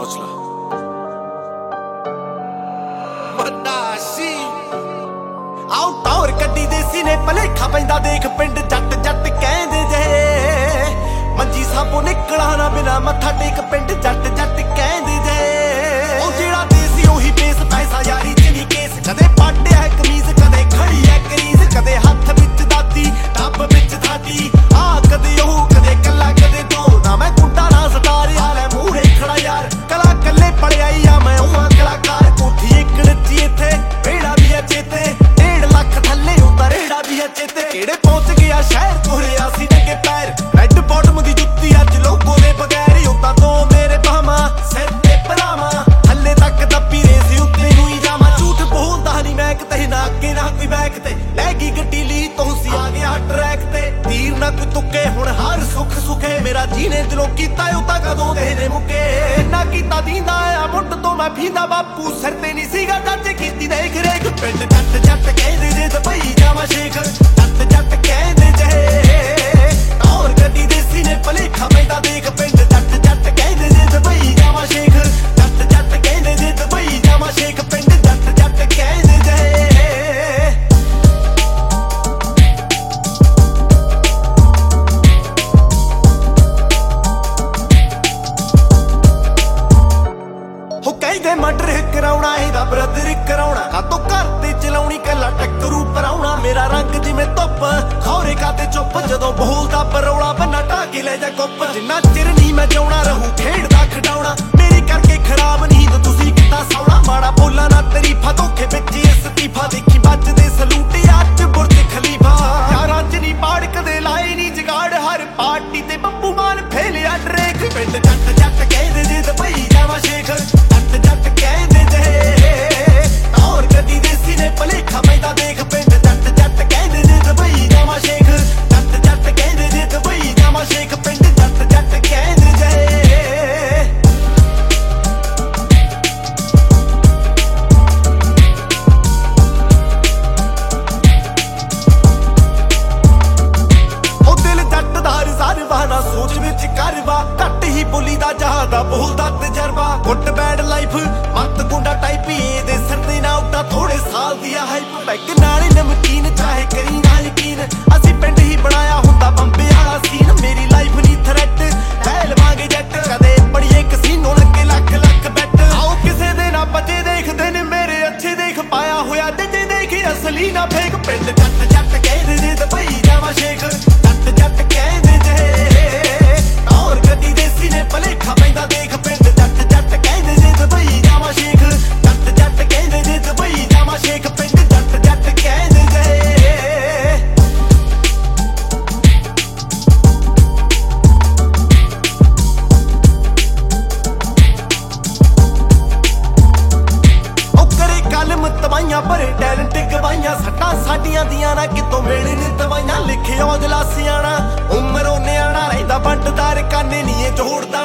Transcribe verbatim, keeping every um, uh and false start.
ਪੁੱਛ ਲਾ। ਆਉ ਟੌਰ ਕੱਢੀ ਦੇਸੀ ਨੇ ਭਲੇਖਾ ਪੈਂਦਾ ਦੇਖ ਪਿੰਡ ਜੱਟ ਜੱਟ ਕਹਿੰਦੇ ਜੇ ਮੰਜੀ ਸਾਬੋ ਨਿਕਲਾ ਨਾ ਬਿਨਾ ਮੱਥਾ ਟੇਕ ਪਿੰਡ ਜੱਟ ਜੱਟ ਕਹਿੰਦੇ ਜੇ ਉਹ ਜਿਹੜਾ ਦੇਸੀ ਉਹੀ ਬੇਸ ਪੈਸਾ ਯਾਰੀ ਚ ਨਹੀਂ ਕੇਸ ਕਦੇ ਪਾਟਿਆ ਕਮੀਜ਼ ਕਦੇ ਖੜੀ ਐ ਕਰੀਜ਼ ਕਦੇ ਹੱਥ ਵਿੱਚ ਦਾਤੀ ਟੱਬ ਵਿੱਚ ਥਾਟੀ ਆ ਕਦੇ ਉਹ ਕਦੇ ਕੱਲਾ ਕਦੇ ਦੋ ਨਾ ਮੈਂ ਕੁੰਡਾ ਨਾ ਸਟਾਰ ਯਾਰ ਮੂਹਰੇ ਖੜਾ ਯਾਰ ਕਲਾ ਕੱਲੇ ਪੜਿਆਈ ਆ ਮੈਂ ਉਹ ਕਲਾਕਾਰ ਕੋਠੀ ਇੱਕ ਨੱਚੀ ਇੱਥੇ ਵੇੜਾ ਵੀ ਐ ਚੇਤੇ ਚੇਤੇ ਕਿਹੜੇ ਪਹੁੰਚ ਗਿਆ ਸ਼ਹਿਰ ਕੋਹਰਿਆ ਸੀ ਨੰਗੇ ਪੈਰ ਰੈੱਡ ਬਾਟਮ ਦੀ ਜੁੱਤੀ ਅੱਜ ਲੋਗੋ ਦੇ ਬਗੈਰ ਉਦਾਂ ਤੋਂ ਮੇਰੇ ਬਾਹਾਂ ਸਿਰ ਤੇ ਪਰਾਵਾਂ ਹੱਲੇ ਤੱਕ ਦੱਬੀ ਰੇਸ ਉੱਤੇ ਨੂੰ ਹੀ ਜਾਵਾਂ ਝੂਠ ਬੋਲਦਾ ਨਹੀਂ ਮੈਂ ਕਿਤੇ ਨਾ ਅੱਗੇ ਨਾ ਕੋਈ ਬੈਕ ਤੇ ਲੈ ਗਈ ਗੱਡੀ ਲਈ ਤੁਸੀਂ ਆ ਗਿਆ ਟਰੈਕ ਤੇ ਤੀਰ ਨਾ ਕੋਈ ਤੁੱਕੇ ਹੁਣ ਹਰ ਸੁੱਖ ਸੁਖੇ ਮੇਰਾ ਜੀਨੇ ਦਿਲੋਂ ਕੀਤਾ ਉਹ ਤਾਂ ਕਦੋਂ ਦੇ ਨੇ ਮੁੱਕੇ ਨਾ ਕੀਤਾ ਦੀਂਦਾ ਆ ਮੁੱਢ ਤੋਂ ਮੈਂ ਫੀਂਦਾ ਬਾਪੂ ਸਿਰ ਤੇ ਨਹੀਂ ਸੀਗਾ ਟੱਚ ਕੀਤੀ ਦੇਖ ਰੇਖ ਪਿੰਡ ਜੱਟ ਜੱਟ ਕਹਿੰਦੇ ਜੇ ਦੁਬਈ ਜਾਵਾਂ ਸ਼ੇਖ ਜੱਟ ਜੱਟ ਕਹਿੰਦੇ ਜੇ ਟੌਰ ਗੱਡੀ ਦੇਸੀ ਨੇ ਭਲੇਖਾ ਪੈਂਦਾ ਦੇਖ ਪਿੰਡ ਜੱਟ ਜੱਟ ਕਹਿੰਦੇ ਜੇ ਦੁਬਈ ਜਾਵਾਂ ਸ਼ੇਖ ਜੱਟ ਜੱਟ ਕਹਿੰਦੇ ਜੇ ਦੁਬਈ ਜਾਵਾਂ ਸ਼ੇਖ ਪਿੰਡ ਜੱਟ ਜੱਟ ਕਹਿੰਦੇ ਜੇ ਹੋ ਕਹਿੰਦੇ ਮਰਡਰ ਕਰਾਉਣਾ ਇਹਦਾ ਬ੍ਰਦਰ ਕਰਾਉਣਾ ਕਾਤੋਂ ਘਰ ਤੇ ਚਲਾਉਣੀ ਕੱਲਾ ਟੱਕਰੂ ਪਰਾਉਣਾ ਮੇਰਾ ਰੰਗ ਜਿਵੇਂ ਧੁੱਪ ਖੌਰੇ ਕਾਤੇ ਚੁੱਪ ਜਦੋਂ ਬੋਲਦਾ ਪਰੌਲਾ ਬੰਨਾ ਢਾਕੇ ਲੈ ਜਾ ਕੁੱਪ ਜਿੰਨਾ ਚਿਰ ਨਹੀਂ ਮੈਂ ਜਾਉਣਾ ਰਹੂ ਖੇਡਦਾ ਖਡਾਉਣਾ ਮੇਰੀ ਕਰਕੇ ਖਰਾਬ ਨੀਂਦ ਤੁਸੀਂ ਕਿੱਦਾਂ ਸੌਣਾ ਮਾੜਾ ਬੋਲਾਂ ਨਾ ਤਰੀਫਾ ਧੋਖੇ ਵਿੱਚ ਇਸਤੀਫਾ ਦੇਖੀ ਵੱਜਦੇ ਸਲੂਟ ਅੱਜ ਬੁਰਜ ਖਲੀਫਾ ਯਾਰਾਂ ਚ ਨਹੀਂ ਪਾੜ ਕਦੇ ਲਾਏ ਨਹੀਂ ਜਗਾੜ ਹਰ ਪਾਰਟੀ ਤੇ ਬੱਬੂ ਮਾਨ ਫੇਲਿਆ ਡਰੇਕ ਪਿੰਡ ਜੱਟ ਜੱਟ ਕਹਿੰਦੇ ਜੇ ਦੁਬਈ ਜਾਵਾਂ ਸ਼ੇਖ ਜੱਟ ਜੱਟ ਕਹਿੰਦੇ ਜੇ ਟੌਰ ਗੱਡੀ ਦੇਸੀ ਨੇ ਭਲੇਖਾ ਪੈਂਦਾ ਦੇਖ ਪਿੰਡ ਜੱਟ ਜੱਟ ਕਹਿੰਦੇ ਜੇ ਦੁਬਈ ਜਾਵਾਂ ਸ਼ੇਖ ਜੱਟ ਜੱਟ ਕਹਿੰਦੇ ਜੇ ਦੁਬਈ ਜਾਵਾਂ ਸ਼ੇਖ ਪਿੰਡ ਜੱਟ ਜੱਟ ਕਹਿੰਦੇ ਜੇ ਉਹ ਦਿਲ ਜੱਟ ਦਾ ਹਰ ਵਾਹਨਾ ਸੋਚ ਵਿੱਚ ਕਰਵਾ ਘੱਟ ਹੀ ਬੋਲੀ ਦਾ ਜਹਾਦਾ ਬੋਲਦਾ ਤਜਰਬਾ ਗੁੱਟ ਬੈਡ ਲਾਈਫ ਮੱਤ ਗੁੰਡਾ ਟਾਈਪ ਇਹਦੇ ਸਿਰ ਤੇ ਨਾ ਉੱਡਾ ਥੋੜੇ ਸਾਲ ਦੀ ਆ ਹਾਈਪ ਬੈਗ ਨਾਲੇ ਨਮਕੀਨ ਚਾਹੇ ਕਰੀ ਨਾ ਯਕੀਨ ਅਸੀਂ ਪਿੰਡ ਹੀ ਬਣਾਇਆ ਹੁੰਦਾ ਬੰਬੇ ਵਾਲਾ ਸੀਨ ਮੇਰੀ ਲਾਈਫ ਨਹੀਂ ਥ੍ਰੈਟ ਲੈ ਲਵਾਂਗੇ ਜੱਟ ਕਦੇ ਬੜੀਏ ਕਸੀਨੋ ਲੱਗੇ ਲੱਖ ਲੱਖ ਬੈਟ ਆਓ ਕਿਸੇ ਦੇ ਨਾ ਬੱਚੇ ਦੇਖਦੇ ਨੇ ਮੇਰੇ ਅੱਛੇ ਦੇਖ ਪਾਇਆ ਹੋਇਆ ਜੱਜੇ ਦੇਖੀ ਅਸਲੀ ਨਾ ਫੇਕ ਪਿੰਡ ਜੱਟ ਜੱਟ ਕਹਿੰਦੇ ਜੇ ਦੁਬਈ ਜਾਵਾਂ ਸ਼ੇਖ ਜੱਟ ਜੱਟ ਕਹਿੰਦੇ ਜੇ ਟੌਰ ਗੱਡੀ ਦੇਸੀ ਨੇ ਭਲੇਖਾ ਪੈਂਦਾ ਦੇਖ ਪਿੰਡ ਜੱਟ ਜੱਟ ਕਹਿੰਦੇ ਜੇ ਦੁਬਈ ਜਾਵਾਂ ਸ਼ੇਖ ਜੱਟ ਜੱਟ ਕਹਿੰਦੇ ਜੇ ਦੁਬਈ ਜਾਵਾਂ ਸ਼ੇਖ ਪਿੰਡ ਜੱਟ ਜੱਟ ਕਹਿੰਦੇ ਜੇ ਉਹ ਕਰੇ ਕਲਮ ਤਬਾਈਆਂ ਭਰੇ ਟੈਲੈਂਟ ਗਵਾਈਆਂ ਸੱਟਾਂ ਸਾਡੀਆਂ ਦੀਆਂ ਨਾ ਕਿਤੋਂ ਮਿਲਣ ਦਵਾਈਆਂ ਲਿਖਿਓ ਦਿਲਾਸਿਆਣਾ ਉਮਰ ਉਹ ਨਿਆਣਾ ਰਹਿੰਦਾ ਵੰਡਦਾਰ ਕਾਨੇ ਨਹੀਂ ਇਹ ਜੋੜਦਾ